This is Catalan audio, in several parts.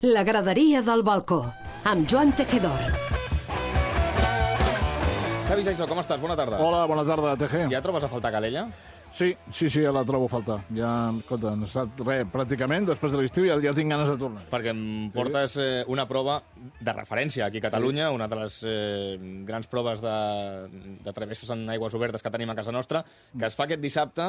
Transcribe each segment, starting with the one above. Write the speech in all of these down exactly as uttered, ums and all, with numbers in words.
La graderia del balcó, amb Joan Tejedor. Xavi Saissó, com estàs? Bona tarda. Hola, bona tarda, Teje. Ja trobes a faltar Calella? Sí, sí, sí, ja la trobo a faltar. Ja, escolta, han estat res, pràcticament, després de l'estiu ja, ja tinc ganes de tornar. Perquè em portes eh, una prova de referència aquí a Catalunya, una de les eh, grans proves de, de travesses en aigües obertes que tenim a casa nostra, que es fa aquest dissabte,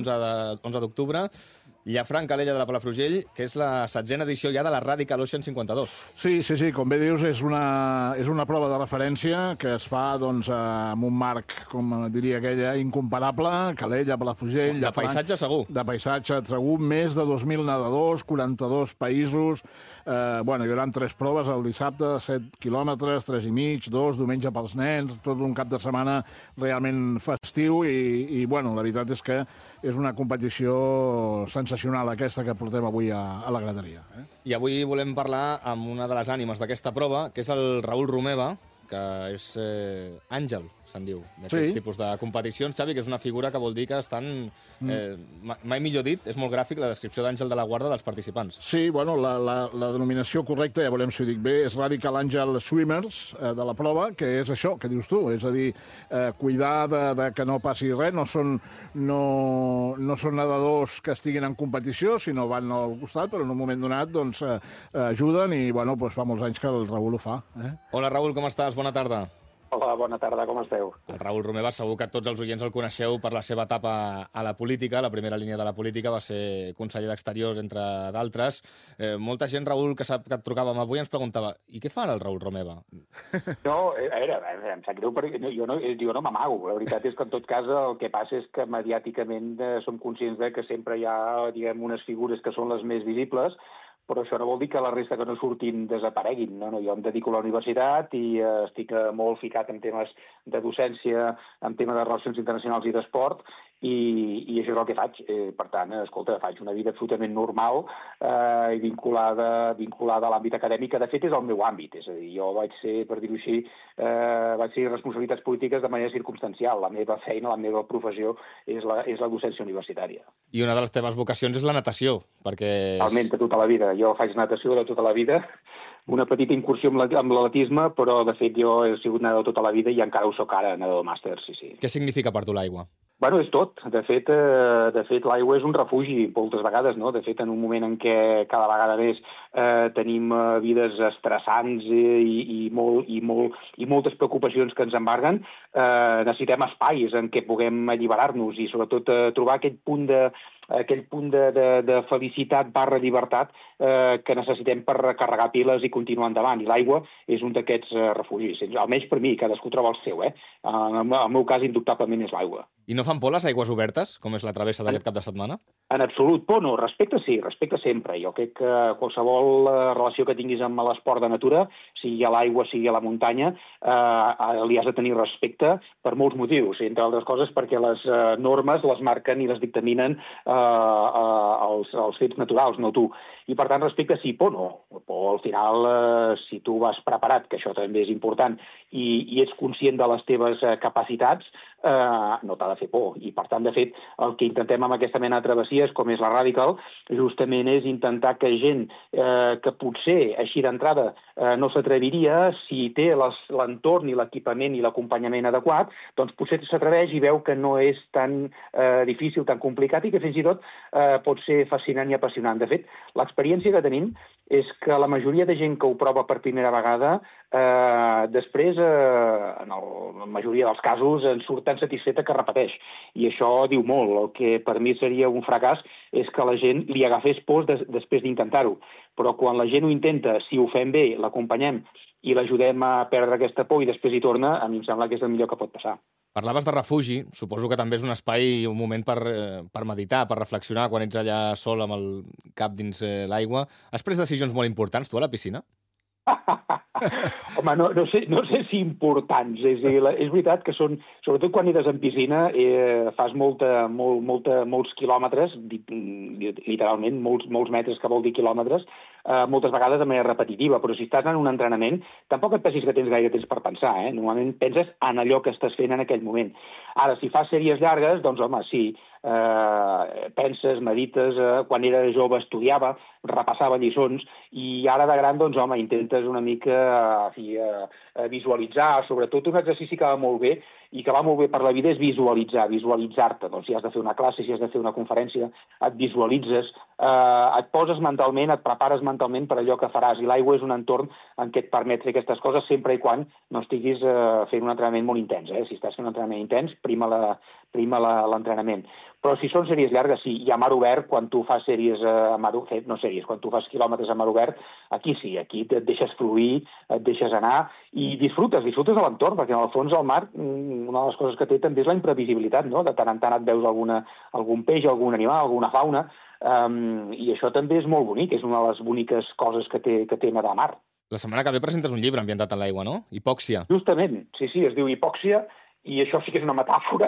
onze d'octubre, Llafranc, Calella de la Palafrugell, que és la setzena edició ja de la Radical Ocean cinquanta-dos. Sí, sí, sí, com bé dius, és una, és una prova de referència que es fa doncs, amb un marc, com diria aquella, incomparable, Calella, Palafrugell... De Llafranc, paisatge segur. De paisatge segur, més de dos mil nedadors, quaranta-dos països... Eh, bueno, hi haurà tres proves el dissabte, set quilòmetres, tres i mig, dos, diumenge pels nens, tot un cap de setmana realment festiu i, i bueno, la veritat és que és una competició sensacional aquesta que portem avui a, a la graderia. Eh? I avui volem parlar amb una de les ànimes d'aquesta prova, que és el Raül Romeva, que és eh, àngel, se'n diu, d'aquest Sí. tipus de competicions, Xavi, que és una figura que vol dir que estan, eh, mai millor dit, és molt gràfic la descripció d'àngel de la guarda dels participants. Sí, bueno, la, la, la denominació correcta, ja veurem si ho dic bé, és Radical Angel Swimmers eh, de la prova, que és això que dius tu, és a dir, eh, cuidar de, de que no passi res, no són, no, no són nedadors que estiguin en competició, sinó van al costat, però en un moment donat doncs, eh, ajuden i bueno, doncs fa molts anys que el Raül ho fa. Eh? Hola, Raül, com estàs? Bona tarda. Hola, bona tarda, com esteu? El Raül Romeva, segur que tots els oients el coneixeu per la seva etapa a la política. La primera línia de la política va ser conseller d'Exteriors, entre d'altres. Eh, molta gent, Raül, que sap que et trucàvem avui, ens preguntava i què fa ara el Raül Romeva? No, a veure, em sap greu perquè jo no, jo no m'amago. La veritat és que en tot cas el que passa és que mediàticament eh, som conscients de que sempre hi ha, diguem, unes figures que són les més visibles, però això no vol dir que la resta que no surtin desapareguin. No, no, jo em dedico a la universitat i eh, estic eh, molt ficat en temes de docència, en temes de relacions internacionals i d'esport, i, i això és el que faig. Eh, per tant, escolta, faig una vida absolutament normal eh, i vinculada, vinculada a l'àmbit acadèmic, que de fet és el meu àmbit. És a dir, jo vaig ser, per dir-ho així, eh, vaig ser responsabilitats polítiques de manera circumstancial. La meva feina, la meva professió és la, és la docència universitària. I una de les teves vocacions és la natació, perquè... Almenys de tota la vida. Jo faig natació de tota la vida, una petita incursió amb l'atletisme, però de fet jo he sigut nedador tota la vida i encara ho soc ara, nedador màster, sí, sí. Què significa per tu l'aigua? Bueno, és tot. De fet, eh, de fet l'aigua és un refugi moltes vegades, no? De fet, en un moment en què cada vegada més eh, tenim eh, vides estressants eh, i, i, molt, i, molt, i moltes preocupacions que ens embarguen, eh, necessitem espais en què puguem alliberar-nos i sobretot eh, trobar aquell punt de aquell punt de, de, de felicitat barra llibertat eh, que necessitem per recarregar piles i continuar endavant. I l'aigua és un d'aquests eh, refugis. Almenys per mi, cadascú troba el seu. Eh? En el meu cas, indubtablement, és l'aigua. I no fan por les aigües obertes, com és la travessa d'aquest cap de setmana? En absolut, por no. Respecte sí, respecte sempre. Jo crec que qualsevol relació que tinguis amb l'esport de natura, sigui a l'aigua, sigui a la muntanya, eh, li has de tenir respecte per molts motius, entre altres coses perquè les eh, normes les marquen i les dictaminen eh, eh, els, els fets naturals, no tu. I per tant, respecte sí, por no. Por al final, eh, si tu vas preparat, que això també és important, i, i ets conscient de les teves eh, capacitats, eh, no t'ha de fer por. I per tant, de fet, el que intentem amb aquesta mena de travessies, com és la Radical, justament és intentar que gent eh, que potser així d'entrada eh, no s'atreviria, si té l'entorn i l'equipament i l'acompanyament adequat, doncs potser s'atreveix i veu que no és tan eh, difícil, tan complicat i que fins i tot eh, pot ser fascinant i apassionant. De fet, l'experiència que tenim és que la majoria de gent que ho prova per primera vegada, eh, després, eh, en el, la majoria dels casos, en surt tan satisfeta que repeteix. I això diu molt. El que per mi seria un fracàs és que la gent li agafés por des, després d'intentar-ho. Però quan la gent ho intenta, si ho fem bé, l'acompanyem i l'ajudem a perdre aquesta por i després hi torna, a mi em sembla que és el millor que pot passar. Parlaves de refugi, suposo que també és un espai, un moment per, eh, per meditar, per reflexionar quan ets allà sol amb el cap dins eh, l'aigua. Has pres decisions molt importants, tu, a la piscina? Home, no, no, sé, no sé si importants. És, dir, la, és veritat que són, sobretot quan ires en piscina, eh, fas molta, molt, molta, molts quilòmetres, literalment, molts, molts metres, que vol dir quilòmetres, eh, moltes vegades de manera repetitiva, però si estàs en un entrenament, tampoc et pensis que tens gaire temps per pensar, eh? Normalment penses en allò que estàs fent en aquell moment. Ara, si fas sèries llargues, doncs, home, sí, eh, penses, medites, eh, quan era jove estudiava, repassava lliçons, i ara de gran, doncs, home, intentes una mica en fi, eh, visualitzar, sobretot un exercici que va molt bé i que va molt bé per la vida és visualitzar, visualitzar-te. Doncs si has de fer una classe, si has de fer una conferència, et visualitzes, eh, et poses mentalment, et prepares mentalment per allò que faràs, i l'aigua és un entorn en què et permet fer aquestes coses sempre i quan no estiguis eh, fent un entrenament molt intens. Eh? Si estàs fent un entrenament intens, prima la, prima l'entrenament. Però si són sèries llargues, sí, i a mar obert, quan tu fas sèries a mar obert, no sèries, quan tu fas quilòmetres a mar obert, aquí sí, aquí et deixes fluir, et deixes anar i disfrutes, disfrutes de l'entorn, perquè en el fons el mar, una de les coses que té també és la imprevisibilitat, no? De tant en tant et veus alguna, algun peix, algun animal, alguna fauna, um, i això també és molt bonic, és una de les boniques coses que té, que té nedar a mar. La setmana que ve presentes un llibre ambientat en l'aigua, no? Hipòxia. Justament, sí, sí, es diu Hipòxia, i això sí que és una metàfora.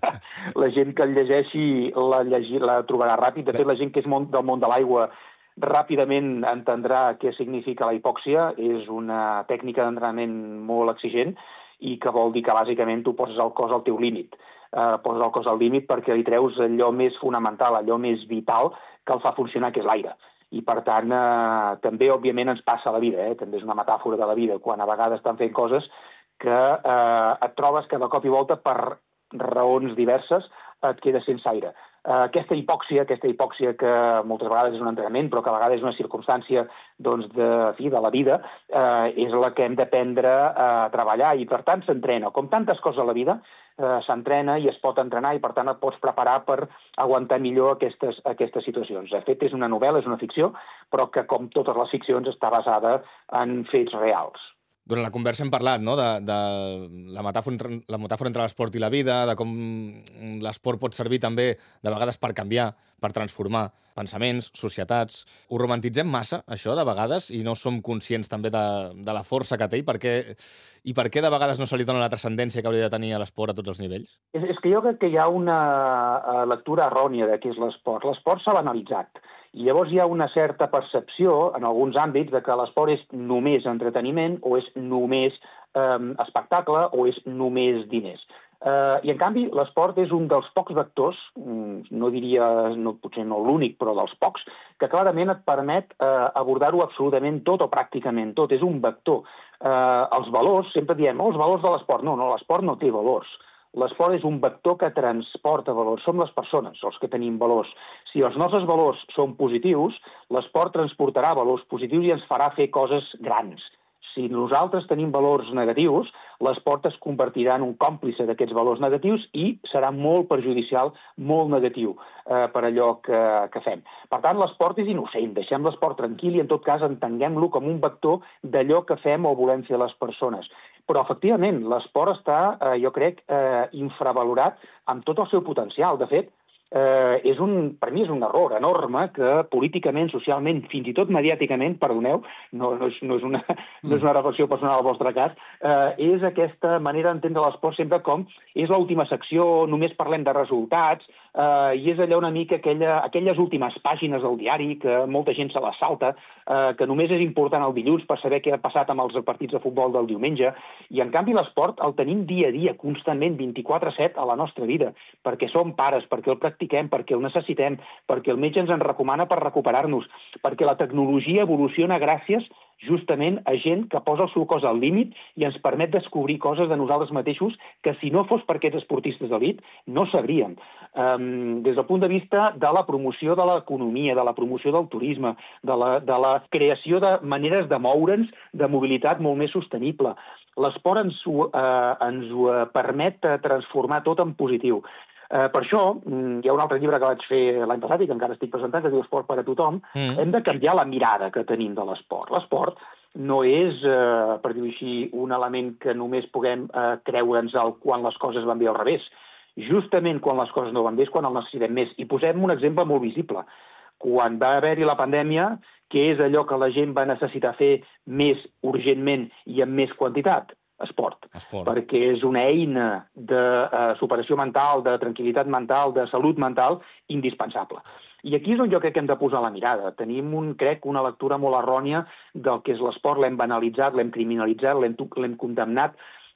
La gent que el llegeixi la, llegir, la trobarà ràpid. De fet, la gent que és món, del món de l'aigua ràpidament entendrà què significa la hipòxia. És una tècnica d'entrenament molt exigent i que vol dir que bàsicament tu poses el cos al teu límit. Eh, poses el cos al límit perquè li treus allò més fonamental, allò més vital que el fa funcionar, que és l'aire. I, per tant, eh, també, òbviament, ens passa a la vida. Eh? També és una metàfora de la vida, quan a vegades estan fent coses que eh, et trobes que de cop i volta, per raons diverses, et quedes sense aire. Eh, aquesta hipòxia, aquesta hipòxia que moltes vegades és un entrenament, però que a vegades és una circumstància doncs, de, fi, de la vida, eh, és la que hem d'aprendre a treballar, i per tant s'entrena. Com tantes coses a la vida, eh, s'entrena i es pot entrenar, i per tant et pots preparar per aguantar millor aquestes, aquestes situacions. De fet, és una novel·la, és una ficció, però que, com totes les ficcions, està basada en fets reals. Durant la conversa hem parlat, no?, de, de la metàfora entre, la metàfora entre l'esport i la vida, de com l'esport pot servir també de vegades per canviar, per transformar pensaments, societats. Ho romantitzem massa, això, de vegades, i no som conscients també de, de la força que té, i per què, i per què de vegades no se li dona la transcendència que hauria de tenir a l'esport a tots els nivells? És, és que jo crec que hi ha una lectura errònia de què és l'esport. L'esport s'ha banalitzat. I llavors hi ha una certa percepció, en alguns àmbits, de que l'esport és només entreteniment, o és només eh, espectacle, o és només diners. Eh, I, en canvi, l'esport és un dels pocs vectors, no diria, no, potser no l'únic, però dels pocs, que clarament et permet eh, abordar-ho absolutament tot o pràcticament tot. És un vector. Eh, els valors, sempre diem, oh, els valors de l'esport. No, no, l'esport no té valors. L'esport és un vector que transporta valors. Som les persones els que tenim valors. Si els nostres valors són positius, l'esport transportarà valors positius i ens farà fer coses grans. Si nosaltres tenim valors negatius, l'esport es convertirà en un còmplice d'aquests valors negatius i serà molt perjudicial, molt negatiu eh, per allò que, que fem. Per tant, l'esport és innocent, deixem l'esport tranquil i, en tot cas, entenguem-lo com un vector d'allò que fem o volem fer les persones. Però, efectivament, l'esport està, eh, jo crec, eh, infravalorat amb tot el seu potencial. De fet, eh, és un, per mi és un error enorme que políticament, socialment, fins i tot mediàticament, perdoneu, no, no, és, no, és, una, no és una reflexió personal al vostre cas, eh, és aquesta manera d'entendre l'esport sempre com és l'última secció, només parlem de resultats, eh, i és allò una mica aquella, aquelles últimes pàgines del diari que molta gent se les salta, eh, que només és important el dilluns per saber què ha passat amb els partits de futbol del diumenge, i en canvi l'esport el tenim dia a dia, constantment, vint-i-quatre set a la nostra vida, perquè som pares, perquè el practiquem, perquè el necessitem, perquè el metge ens en recomana per recuperar-nos, perquè la tecnologia evoluciona gràcies justament a gent que posa el seu cos al límit i ens permet descobrir coses de nosaltres mateixos que, si no fos per aquests esportistes d'elit, no sabríem. Um, des del punt de vista de la promoció de l'economia, de la promoció del turisme, de la, de la creació de maneres de moure'ns, de mobilitat molt més sostenible. L'esport ens, ho, eh, ens ho permet transformar tot en positiu. Eh, per això, hi ha un altre llibre que vaig fer l'any passat i que encara estic presentant, que es diu Esport per a tothom. Mm. Hem de canviar la mirada que tenim de l'esport. L'esport no és, eh, per dir-ho així, un element que només puguem eh, creure'ns quan les coses van bé al revés. Justament quan les coses no van bé és quan el necessitem més. I posem un exemple molt visible. Quan va haver-hi la pandèmia, què és allò que la gent va necessitar fer més urgentment i amb més quantitat? Esport. Esport, perquè és una eina de uh, superació mental, de tranquil·litat mental, de salut mental indispensable. I aquí és on jo crec que hem de posar la mirada. Tenim, un, crec, una lectura molt errònia del que és l'esport, l'hem banalitzat, l'hem criminalitzat, l'hem condemnat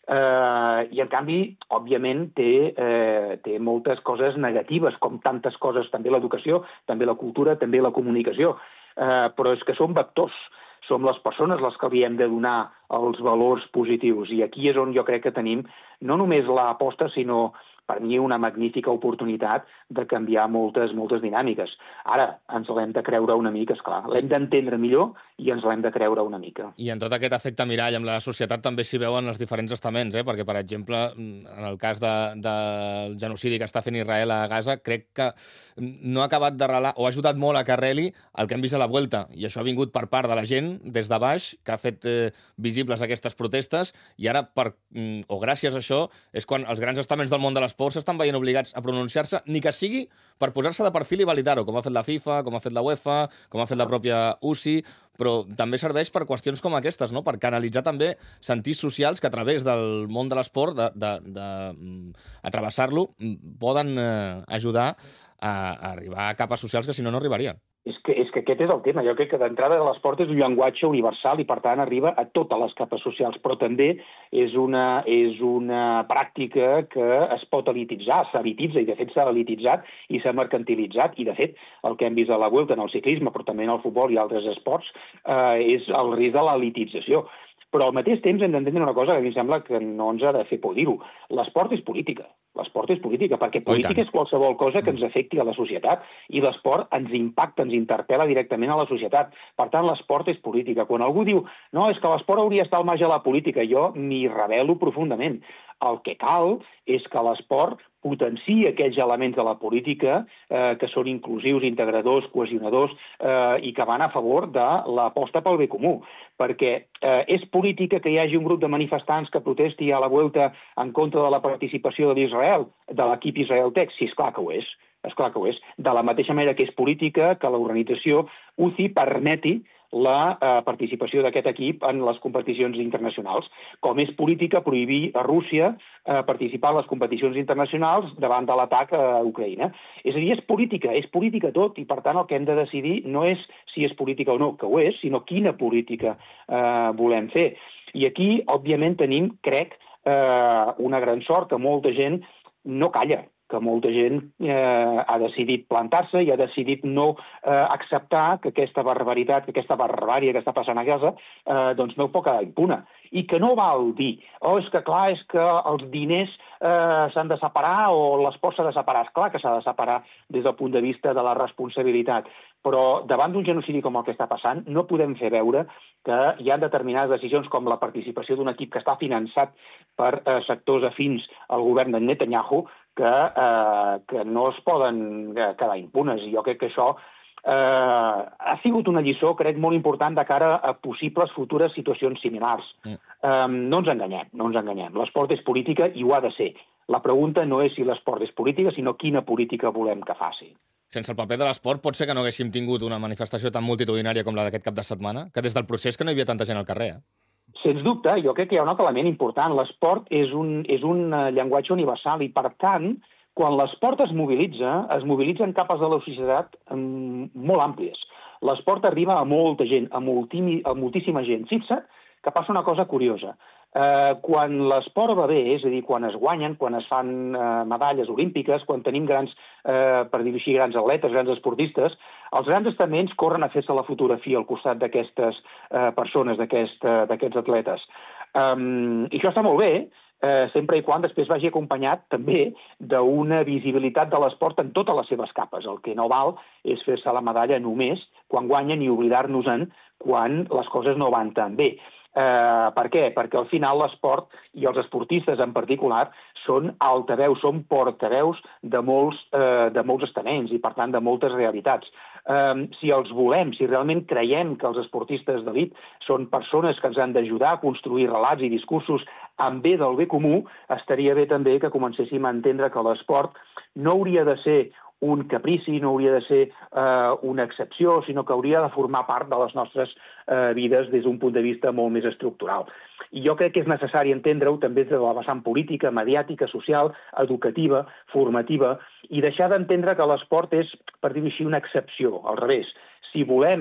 Eh, I, en canvi, òbviament, té, eh, té moltes coses negatives, com tantes coses, també l'educació, també la cultura, també la comunicació. Eh, però és que són vectors. Som les persones les que li hem de donar els valors positius. I aquí és on jo crec que tenim no només l'aposta, sinó, per mi, una magnífica oportunitat de canviar moltes, moltes dinàmiques. Ara, ens l'hem de creure una mica, esclar. L'hem d'entendre millor i ens l'hem de creure una mica. I en tot aquest efecte mirall amb la societat també s'hi veuen els diferents estaments, eh? Perquè, per exemple, en el cas de, del genocidi que està fent Israel a Gaza, crec que no ha acabat d'arrelar, o ha ajudat molt a que arreli el que hem vist a la Vuelta. I això ha vingut per part de la gent, des de baix, que ha fet eh, visibles aquestes protestes, i ara, per, o gràcies a això, és quan els grans estaments del món de l'esport s'estan veient obligats a pronunciar-se, ni que sigui per posar-se de perfil i validar-ho, com ha fet la FIFA, com ha fet la UEFA, com ha fet la pròpia U C I, però també serveix per qüestions com aquestes, no? Per canalitzar també sentits socials que a través del món de l'esport, de, de, de, a travessar-lo, poden eh, ajudar a, a arribar a capes socials que si no no arribarien. És que, és que aquest és el tema. Jo crec que d'entrada l'esport és un llenguatge universal i, per tant, arriba a totes les capes socials, però també és una, és una pràctica que es pot elititzar, s'elititza, i de fet s'ha elititzat i s'ha mercantilitzat, i de fet el que hem vist a la Vuelta en el ciclisme, però també en el futbol i altres esports, eh, és el risc de l'elitització. Però al mateix temps hem d'entendre una cosa que a mi em sembla que no ens ha de fer por dir-ho. L'esport és política. L'esport és política, perquè política és qualsevol cosa que ens afecti a la societat, i l'esport ens impacta, ens interpel·la directament a la societat. Per tant, l'esport és política. Quan algú diu no, és que l'esport hauria d'estar al marge de la política, jo m'hi rebel·lo profundament. El que cal és que l'esport potenciï aquells elements de la política eh, que són inclusius, integradors, cohesionadors eh, i que van a favor de l'aposta pel bé comú. Perquè eh, és política que hi hagi un grup de manifestants que protesti a la Vuelta en contra de la participació de l'Israel, de l'equip Israel Tech? Sí, esclar que ho és. Esclar que ho és. De la mateixa manera que és política que l'organització U C I permeti la eh, participació d'aquest equip en les competicions internacionals, com és política prohibir a Rússia eh, participar en les competicions internacionals davant de l'atac a Ucraïna. És a dir, és política, és política tot, i per tant el que hem de decidir no és si és política o no, que ho és, sinó quina política eh, volem fer. I aquí, òbviament, tenim, crec, eh, una gran sort, que molta gent no calla, que molta gent eh, ha decidit plantar-se i ha decidit no eh, acceptar que aquesta barbaritat, que aquesta barbària que està passant a Gaza, eh, doncs no pot quedar impuna. I que no val dir, oh, és que clar, és que els diners eh, s'han de separar o l'esport s'ha de separar. És clar que s'ha de separar des del punt de vista de la responsabilitat, però davant d'un genocidi com el que està passant no podem fer veure que hi ha determinades decisions com la participació d'un equip que està finançat per eh, sectors afins al govern de Netanyahu que, eh, que no es poden quedar impunes. I jo crec que això eh, ha sigut una lliçó, crec, molt important de cara a possibles futures situacions similars. Mm. Eh, no ens enganyem, no ens enganyem. L'esport és política i ho ha de ser. La pregunta no és si l'esport és política, sinó quina política volem que faci. Sense el paper de l'esport pot ser que no haguéssim tingut una manifestació tan multitudinària com la d'aquest cap de setmana, que des del procés que no hi havia tanta gent al carrer. Eh? Sens dubte, jo crec que hi ha un altre element important. L'esport és un, és un llenguatge universal i, per tant, quan l'esport es mobilitza, es mobilitza en capes de la societat molt àmplies. L'esport arriba a molta gent, a, moltimi, a moltíssima gent. Fixa't que passa una cosa curiosa. Eh, quan l'esport va bé, és a dir, quan es guanyen, quan es fan eh, medalles olímpiques, quan tenim grans, eh, per dir-ho així, grans atletes, grans esportistes, els grans estaments corren a fer-se la fotografia al costat d'aquestes eh, persones, d'aquests aquest, atletes. Um, I això està molt bé, eh, sempre i quan després vagi acompanyat també d'una visibilitat de l'esport en totes les seves capes. El que no val és fer-se la medalla només quan guanyen i oblidar-nos-en quan les coses no van tan bé. Eh, per què? Perquè al final l'esport i els esportistes en particular són altaveus, són portaveus de molts, eh, de molts estaments i per tant de moltes realitats. Eh, si els volem, si realment creiem que els esportistes d'elit són persones que ens han d'ajudar a construir relats i discursos en bé del bé comú, estaria bé també que comencéssim a entendre que l'esport no hauria de ser un caprici, no hauria de ser eh, una excepció, sinó que hauria de formar part de les nostres eh, vides des d'un punt de vista molt més estructural. I jo crec que és necessari entendre-ho també des de la vessant política, mediàtica, social, educativa, formativa, i deixar d'entendre que l'esport és, per dir-ho així, una excepció. Al revés, si volem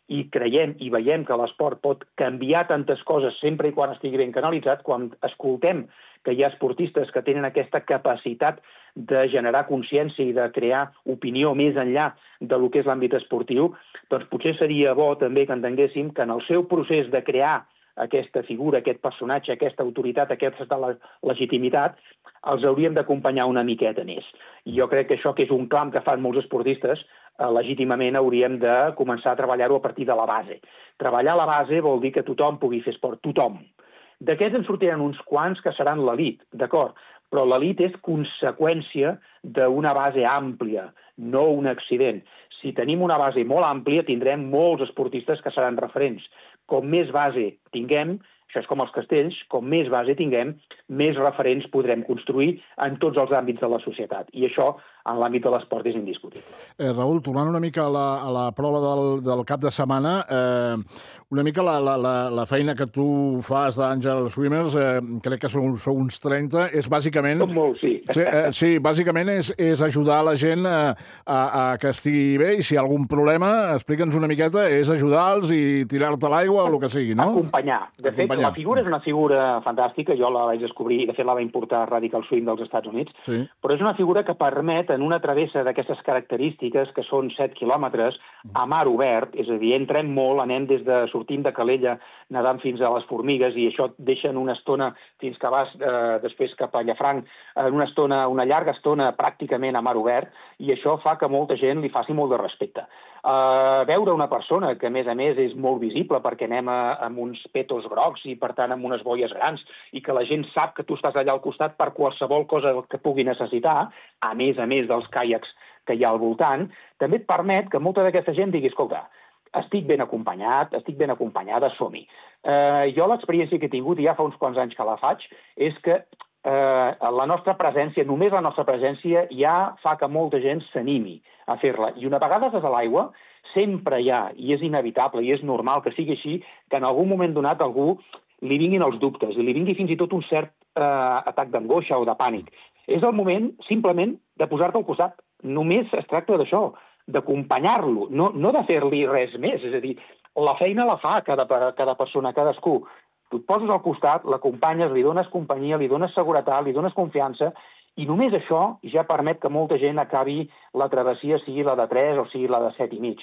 i creiem i veiem que l'esport pot canviar tantes coses sempre i quan estigui ben canalitzat, quan escoltem que hi ha esportistes que tenen aquesta capacitat de generar consciència i de crear opinió més enllà de lo que és l'àmbit esportiu, doncs potser seria bo també que entenguéssim que en el seu procés de crear aquesta figura, aquest personatge, aquesta autoritat, aquesta legitimitat, els hauríem d'acompanyar una miqueta més. I jo crec que això, que és un clam que fan molts esportistes, eh, legítimament hauríem de començar a treballar-ho a partir de la base. Treballar a la base vol dir que tothom pugui fer esport, tothom. D'aquests en sortiran uns quants que seran l'elit, d'acord, però l'elit és conseqüència d'una base àmplia, no un accident. Si tenim una base molt àmplia, tindrem molts esportistes que seran referents. Com més base tinguem, això és com els castells, com més base tinguem, més referents podrem construir en tots els àmbits de la societat. I això, en l'àmbit de l'esport, és indiscutible. Eh, Raül, tornant una mica a la, a la prova del, del cap de setmana, eh, una mica la, la, la, la feina que tu fas d'Àngel Swimmers, eh, crec que sou, sou uns trenta, és bàsicament... Som molts, sí. Sí, eh, sí bàsicament és, és ajudar la gent a, a, a que estigui bé, i si hi ha algun problema, explica'ns una miqueta, és ajudar-los i tirar-te a l'aigua o el que sigui, no? Acompanyar. De fet, Acompanyar. la figura és una figura fantàstica, jo la vaig descobrir, de fet la va importar Radical Swim dels Estats Units, Sí. però és una figura que permet, en una travessa d'aquestes característiques, que són set quilòmetres, a mar obert, és a dir, entrem molt, anem des de, sortim de Calella, nedant fins a les Formigues, i això et deixa en una estona, fins que vas eh, després cap a Llafranc, en una estona, una llarga estona pràcticament a mar obert, i això fa que molta gent li faci molt de respecte. Uh, veure una persona que, a més a més, és molt visible perquè anem a, amb uns petos grocs i, per tant, amb unes boies grans, i que la gent sap que tu estàs allà al costat per qualsevol cosa que pugui necessitar, a més a més dels caiacs que hi ha al voltant, també et permet que molta d'aquesta gent digui, escolta, estic ben acompanyat, estic ben acompanyada, som-hi. Uh, jo l'experiència que he tingut, i ja fa uns quants anys que la faig, és que uh, la nostra presència, només la nostra presència, ja fa que molta gent s'animi a fer-la. I una vegada estàs a l'aigua, sempre hi ha, i és inevitable, i és normal que sigui així, que en algun moment donat algú li vinguin els dubtes, i li vingui fins i tot un cert eh, atac d'angoixa o de pànic. És el moment, simplement, de posar-te al costat. Només es tracta d'això, d'acompanyar-lo, no, no de fer-li res més. És a dir, la feina la fa cada, cada persona, cadascú. Tu et poses al costat, l'acompanyes, li dones companyia, li dones seguretat, li dones confiança, i només això ja permet que molta gent acabi la travessia, sigui la de tres o sigui la de set i mig.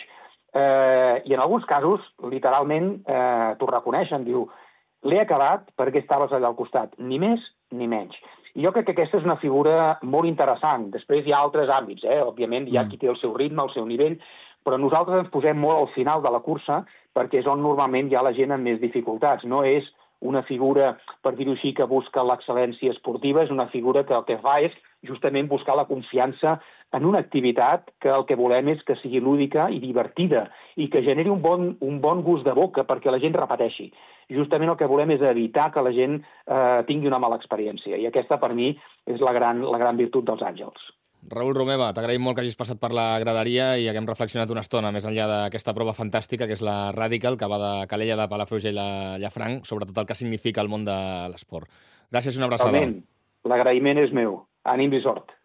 Eh, I en alguns casos, literalment, eh, t'ho reconeixen, diu, l'he acabat perquè estaves allà al costat, ni més ni menys. I jo crec que aquesta és una figura molt interessant. Després hi ha altres àmbits, eh? Òbviament hi ha qui té el seu ritme, el seu nivell, però nosaltres ens posem molt al final de la cursa perquè és on normalment hi ha la gent amb més dificultats. No és una figura, per dir-ho així, que busca l'excel·lència esportiva, és una figura que el que fa és justament buscar la confiança en una activitat que el que volem és que sigui lúdica i divertida i que generi un bon, un bon gust de boca perquè la gent repeteixi. Justament el que volem és evitar que la gent eh, tingui una mala experiència, i aquesta per mi és la gran, la gran virtut dels Àngels. Raül Romeva, t'agraïm molt que hagis passat per la graderia i haguem reflexionat una estona més enllà d'aquesta prova fantàstica que és la Radical, que va de Calella de Palafrugell a Llafranc, sobretot el que significa el món de l'esport. Gràcies i una abraçada. Realment, l'agraïment és meu. Ànims i sort.